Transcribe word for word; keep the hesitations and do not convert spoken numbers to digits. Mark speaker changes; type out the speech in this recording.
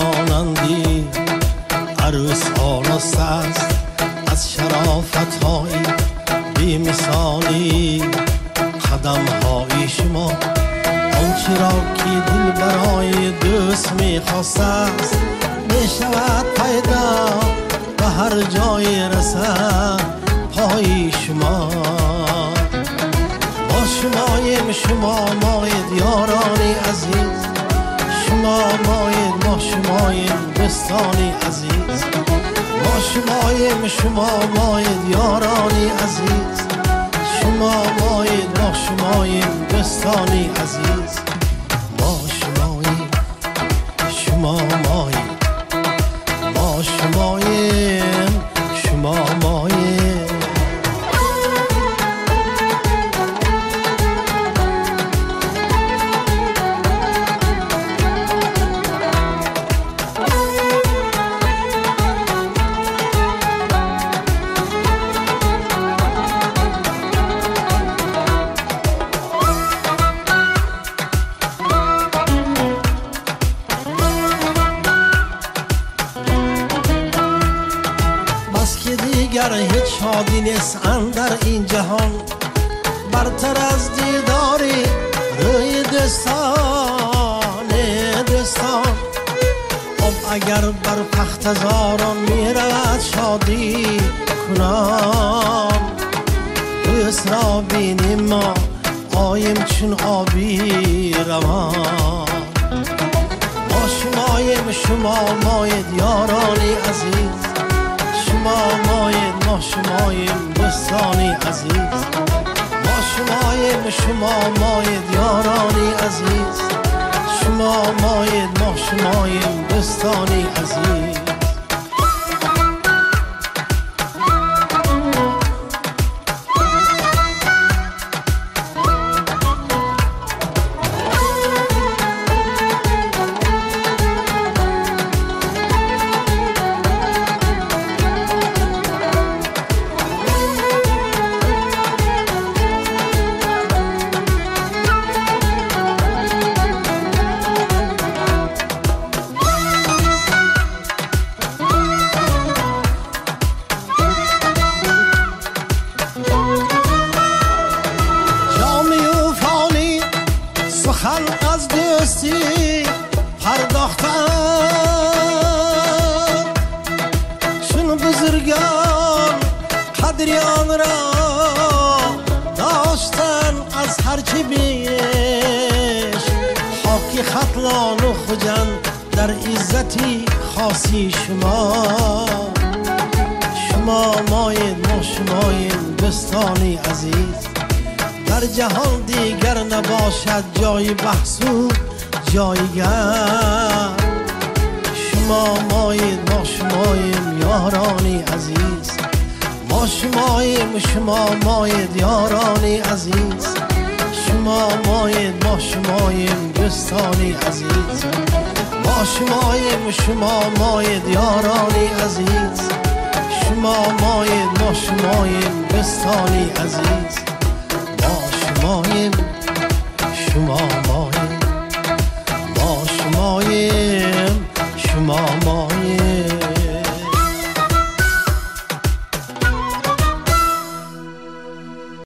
Speaker 1: مانندی عروسان و ساز از شرافت های بی مثالی قدم های شما آنچه را که دل برای دوست میخواست است می شود پیدا به هر جای رسد پای شما ما شماییم شما ماید یارانی عزیز شما ماید ما شماییم دوستانی عزیز ما شماییم شما ماید یارانی عزیز شما ماید ما شماییم دوستانی عزیز ما شماییم شما ماید ما شماییم شما ماید دیگر هیچ شادی نیست اندر این جهان برتر از دیداری روی دوستان دوستان خب اگر بر پخت زاران می رود شادی کنان دوست را بینیم ما آیم چون آبی روان ما شماییم شما ماید یارانی عزیز شما ماید ما شماییم دوستانی عزیز ما شماییم شما ماید یارانی عزیز شما ماید ما شماییم دوستانی عزیز خلق از دوستی پرداختن چون بزرگان قدری آن را داشتن از هرچی بیش خاکی خطلان و خجن در عزتی خاصی شما شما ماید ما شماییم دوستانی عزیز در جهان دیگر نباشد جای بحث و جایگر شما ماید ما شماییم یارانی عزیز ما شماییم شما ماید یارانی عزیز شما ماید ما شماییم دوستانی عزیز ما شماییم شما ماید یارانی عزیز شما ماید ما شماییم دوستانی عزیز شما مایم شما مایم ما شماییم